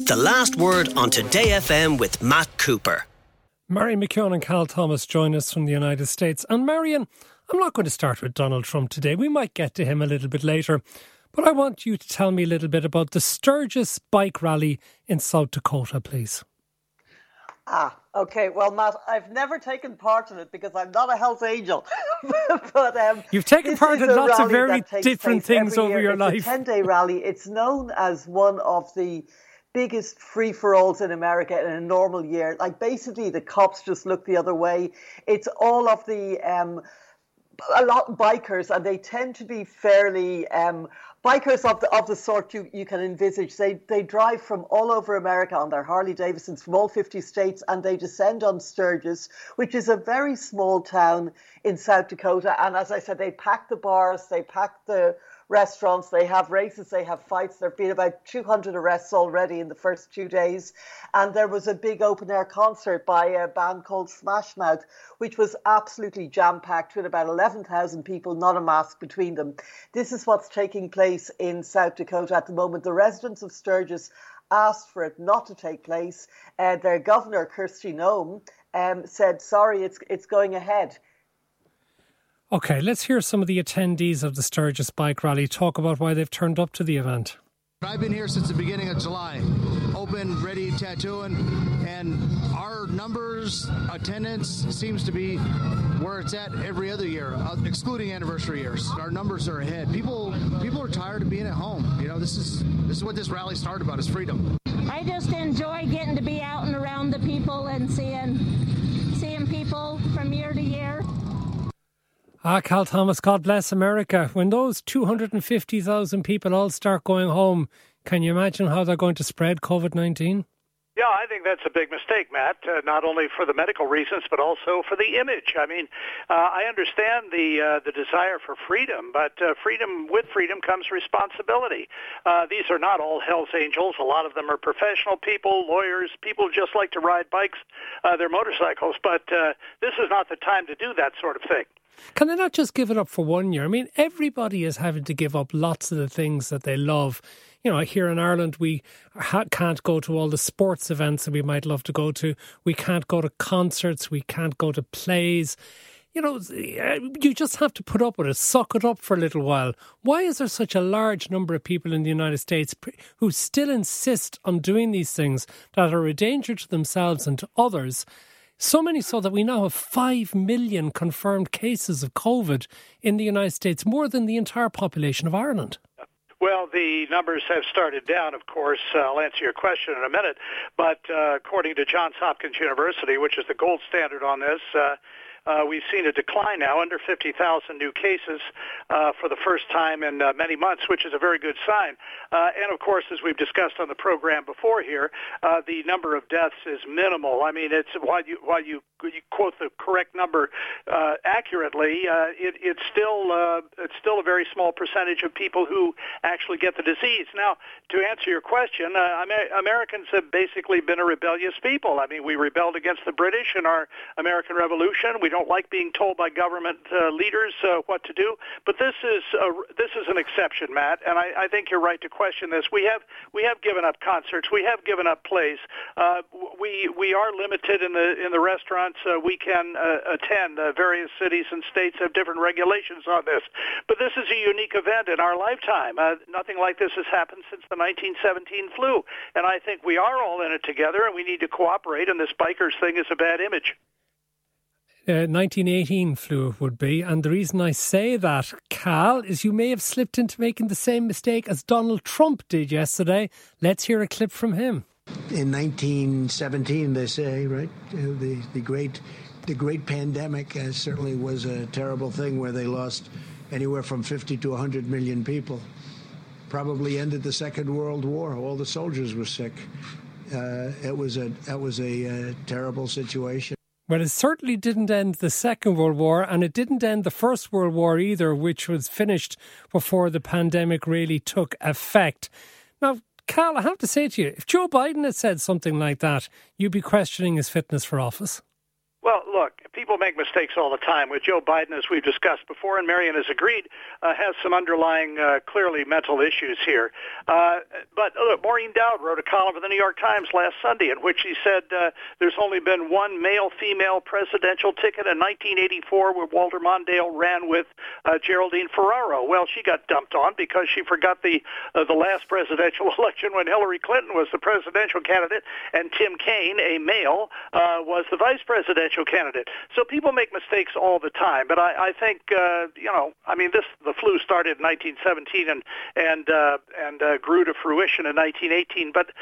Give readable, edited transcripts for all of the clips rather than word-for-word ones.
The Last Word on Today FM with Matt Cooper. Marion McKeown and Cal Thomas join us from the United States. And Marion, I'm not going to start with Donald Trump today. We might get to him a little bit later. But I want you to tell me a little bit about the Sturgis bike rally in South Dakota, please. Okay. Well, Matt, I've never taken part in it because I'm not a Hells Angel. But you've taken part in lots of very different things over your life. It's a 10-day rally. It's known as one of the biggest free-for-alls in America in a normal year. Like, basically, the cops just look the other way. It's all of the a lot of bikers, and they tend to be fairly bikers of the sort you can envisage. They drive from all over America on their Harley Davidsons from all 50 states, and they descend on Sturgis, which is a very small town in South Dakota. And as I said, they pack the bars, they pack the restaurants, they have races, they have fights. There have been about 200 arrests already in the first 2 days. And there was a big open-air concert by a band called Smash Mouth, which was absolutely jam-packed with about 11,000 people, not a mask between them. This is what's taking place in South Dakota at the moment. The residents of Sturgis asked for it not to take place. Their governor, Kristi Noem, said, sorry, it's going ahead. OK, let's hear some of the attendees of the Sturgis Bike Rally talk about why they've turned up to the event. I've been here since the beginning of July, open, ready, tattooing, and our numbers, attendance seems to be where it's at every other year, excluding anniversary years. Our numbers are ahead. People are tired of being at home. You know, this is what this rally started about, is freedom. I just enjoy getting to be out and around the people and seeing people from year to year. Cal Thomas, God bless America. When those 250,000 people all start going home, can you imagine how they're going to spread COVID-19? Yeah, I think that's a big mistake, Matt, not only for the medical reasons, but also for the image. I mean, I understand the desire for freedom, but with freedom comes responsibility. These are not all Hells Angels. A lot of them are professional people, lawyers, people who just like to ride bikes, their motorcycles, but this is not the time to do that sort of thing. Can they not just give it up for 1 year? I mean, everybody is having to give up lots of the things that they love. You know, here in Ireland, we can't go to all the sports events that we might love to go to. We can't go to concerts. We can't go to plays. You know, you just have to put up with it, suck it up for a little while. Why is there such a large number of people in the United States who still insist on doing these things that are a danger to themselves and to others? So many so that we now have 5 million confirmed cases of COVID in the United States, more than the entire population of Ireland. Well, the numbers have started down, of course. I'll answer your question in a minute. But according to Johns Hopkins University, which is the gold standard on this, we've seen a decline now, under 50,000 new cases for the first time in many months, which is a very good sign. And, of course, as we've discussed on the program before here, the number of deaths is minimal. I mean, it's while you quote the correct number accurately, it's still a very small percentage of people who actually get the disease. Now, to answer your question, Americans have basically been a rebellious people. I mean, we rebelled against the British in our American Revolution. We don't like being told by government leaders what to do, but this is an exception, Matt. And I think you're right to question this. We have given up concerts. We have given up plays. We are limited in the restaurants. We can attend. Various cities and states have different regulations on this, but this is a unique event in our lifetime. Nothing like this has happened since the 1917 flu, and I think we are all in it together, and we need to cooperate. And this bikers thing is a bad image. 1918 flu would be. And the reason I say that, Cal, is you may have slipped into making the same mistake as Donald Trump did yesterday. Let's hear a clip from him. In 1917, they say, right, the great pandemic certainly was a terrible thing where they lost anywhere from 50 to 100 million people. Probably ended the Second World War. All the soldiers were sick. That was a terrible situation. Well, it certainly didn't end the Second World War, and it didn't end the First World War either, which was finished before the pandemic really took effect. Now, Cal, I have to say to you, if Joe Biden had said something like that, you'd be questioning his fitness for office. Well, look, people make mistakes all the time. With Joe Biden, as we've discussed before, and Marion has agreed, has some underlying, clearly mental issues here. But look, Maureen Dowd wrote a column for the New York Times last Sunday in which she said there's only been one male-female presidential ticket in 1984 where Walter Mondale ran with Geraldine Ferraro. Well, she got dumped on because she forgot the last presidential election when Hillary Clinton was the presidential candidate and Tim Kaine, a male, was the vice presidential candidate. So people make mistakes all the time. But I think, the flu started in 1917 and grew to fruition in 1918. But,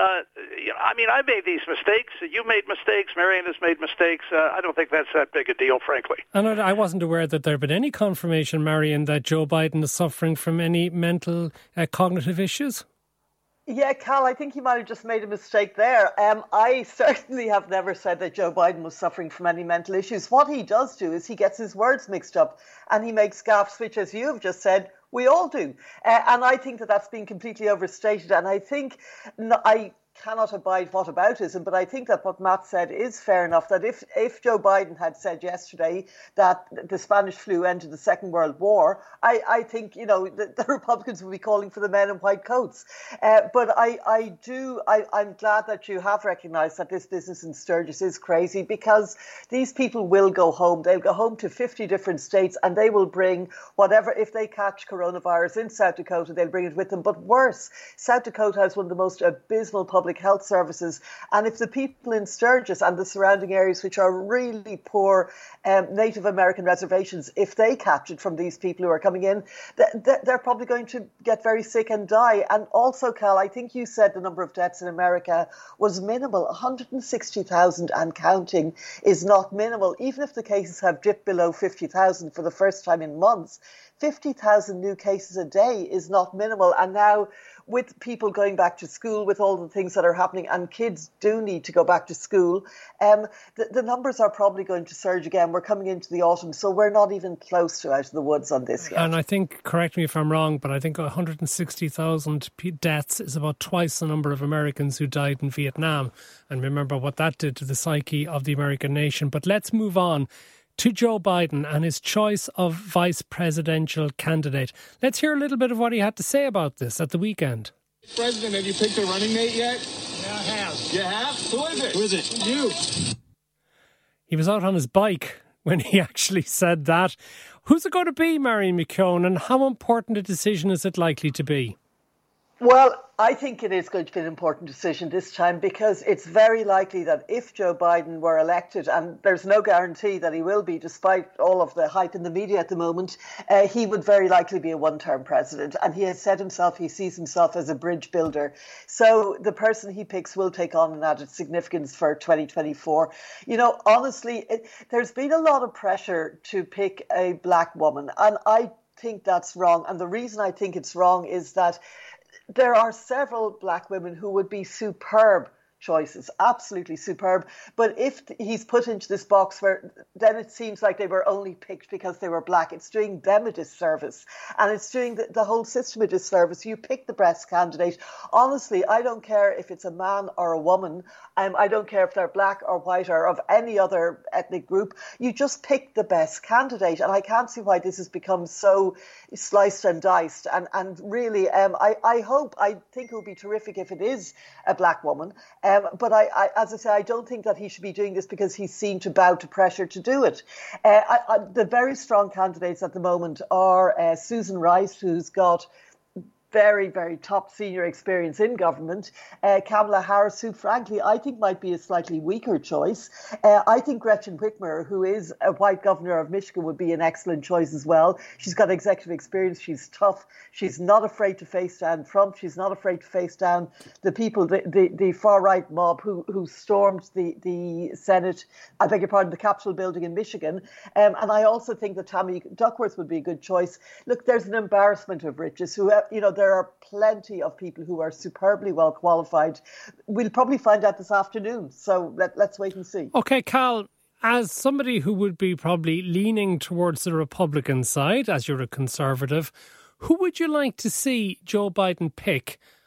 I made these mistakes. You made mistakes. Marion has made mistakes. I don't think that's that big a deal, frankly. And I wasn't aware that there had been any confirmation, Marion, that Joe Biden is suffering from any mental cognitive issues. Yeah, Cal, I think you might have just made a mistake there. I certainly have never said that Joe Biden was suffering from any mental issues. What he does do is he gets his words mixed up and he makes gaffes, which, as you have just said, we all do. And I think that that's been completely overstated. And I think I cannot abide whataboutism, but I think that what Matt said is fair enough, that if Joe Biden had said yesterday that the Spanish flu ended the Second World War, I think, the Republicans would be calling for the men in white coats. But I'm glad that you have recognised that this business in Sturgis is crazy, because these people will go home. They'll go home to 50 different states and they will bring whatever, if they catch coronavirus in South Dakota, they'll bring it with them. But worse, South Dakota has one of the most abysmal public health services, and if the people in Sturgis and the surrounding areas, which are really poor Native American reservations, if they catch it from these people who are coming in, they're probably going to get very sick and die. And also, Cal, I think you said the number of deaths in America was minimal. 160,000 and counting is not minimal. Even if the cases have dipped below 50,000 for the first time in months, 50,000 new cases a day is not minimal. And now, with people going back to school, with all the things that are happening, and kids do need to go back to school, the numbers are probably going to surge again. We're coming into the autumn, so we're not even close to out of the woods on this yet. And I think, correct me if I'm wrong, but I think 160,000 deaths is about twice the number of Americans who died in Vietnam. And remember what that did to the psyche of the American nation. But let's move on to Joe Biden and his choice of vice presidential candidate. Let's hear a little bit of what he had to say about this at the weekend. President, have you picked a running mate yet? Yeah, I have. You have? Who is it? Who is it? You. He was out on his bike when he actually said that. Who's it going to be, Marion McKeown, and how important a decision is it likely to be? Well, I think it is going to be an important decision this time, because it's very likely that if Joe Biden were elected, and there's no guarantee that he will be, despite all of the hype in the media at the moment, he would very likely be a one-term president. And he has said himself, he sees himself as a bridge builder. So the person he picks will take on an added significance for 2024. Honestly, there's been a lot of pressure to pick a black woman, and I think that's wrong. And the reason I think it's wrong is that there are several black women who would be superb choices, absolutely superb. But if he's put into this box where then it seems like they were only picked because they were black, it's doing them a disservice, and it's doing the whole system a disservice. You pick the best candidate. Honestly, I don't care if it's a man or a woman. I don't care if they're black or white or of any other ethnic group. You just pick the best candidate. And I can't see why this has become so sliced and diced. And really, I think it would be terrific if it is a black woman. But as I say, I don't think that he should be doing this because he's seen to bow to pressure to do it. The very strong candidates at the moment are Susan Rice, who's got very, very top senior experience in government. Kamala Harris, who frankly I think might be a slightly weaker choice. I think Gretchen Whitmer, who is a white governor of Michigan, would be an excellent choice as well. She's got executive experience. She's tough. She's not afraid to face down Trump. She's not afraid to face down the people, the far-right mob who stormed the Senate, I beg your pardon, the Capitol building in Michigan. And I also think that Tammy Duckworth would be a good choice. Look, there's an embarrassment of riches. There are plenty of people who are superbly well qualified. We'll probably find out this afternoon. So let's wait and see. Okay, Cal, as somebody who would be probably leaning towards the Republican side, as you're a Conservative, who would you like to see Joe Biden pick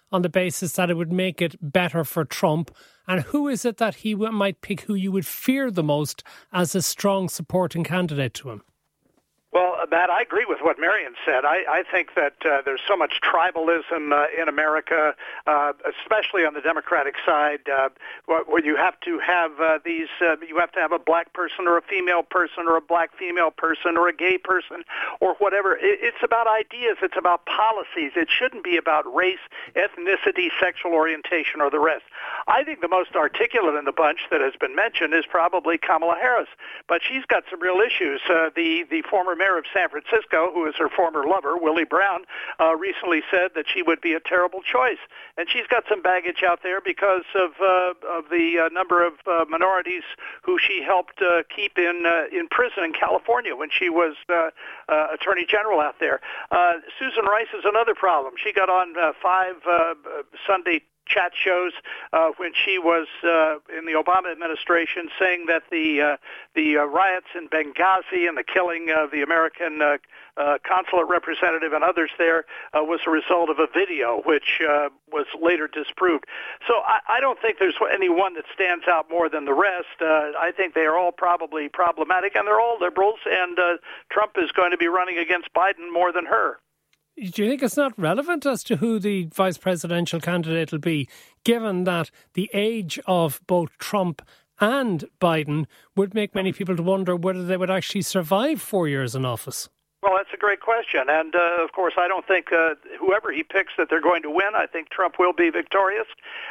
on the basis that it would make it better for Trump? And who is it that he might pick who you would fear the most as a strong supporting candidate to him? Well, Matt, I agree with what Marion said. I think that there's so much tribalism in America, especially on the Democratic side, where you have to have you have to have a black person or a female person or a black female person or a gay person or whatever. It's about ideas. It's about policies. It shouldn't be about race, ethnicity, sexual orientation, or the rest. I think the most articulate in the bunch that has been mentioned is probably Kamala Harris, but she's got some real issues. The former mayor of San Francisco, who is her former lover, Willie Brown, recently said that she would be a terrible choice. And she's got some baggage out there because of the number of minorities who she helped keep in prison in California when she was Attorney General out there. Susan Rice is another problem. She got on 5 Sunday chat shows when she was in the Obama administration, saying that the riots in Benghazi and the killing of the American consulate representative and others there was a result of a video, which was later disproved. So I don't think there's any one that stands out more than the rest. I think they are all probably problematic, and they're all liberals, and Trump is going to be running against Biden more than her. Do you think it's not relevant as to who the vice presidential candidate will be, given that the age of both Trump and Biden would make many people to wonder whether they would actually survive 4 years in office? Well, that's a great question. And, of course, I don't think whoever he picks that they're going to win. I think Trump will be victorious.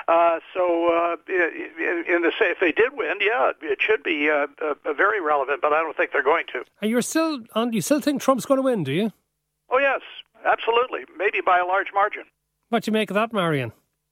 If they did win, yeah, it should be very relevant, but I don't think they're going to. And you still think Trump's going to win, do you? Oh, yes, absolutely. Maybe by a large margin. What do you make of that, Marion?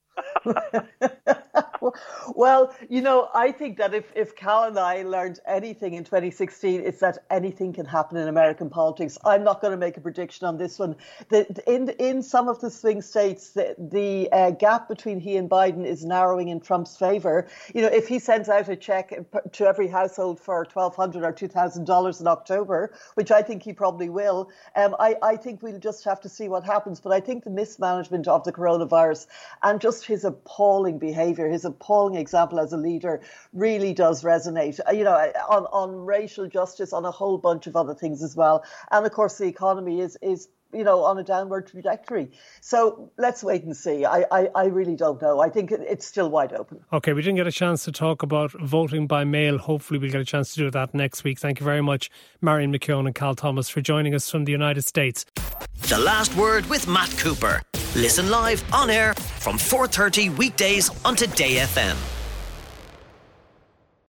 Well, I think that if Cal and I learned anything in 2016, it's that anything can happen in American politics. I'm not going to make a prediction on this one. In some of the swing states, the gap between he and Biden is narrowing in Trump's favor. If he sends out a check to every household for $1,200 or $2,000 in October, which I think he probably will, I think we'll just have to see what happens. But I think the mismanagement of the coronavirus and just his appalling behaviour, his appalling example as a leader really does resonate, on racial justice, on a whole bunch of other things as well. And of course, the economy is on a downward trajectory. So let's wait and see. I really don't know. I think it's still wide open. OK, we didn't get a chance to talk about voting by mail. Hopefully we'll get a chance to do that next week. Thank you very much, Marion McKeown and Cal Thomas, for joining us from the United States. The Last Word with Matt Cooper. Listen live on air from 4:30 weekdays on Today FM.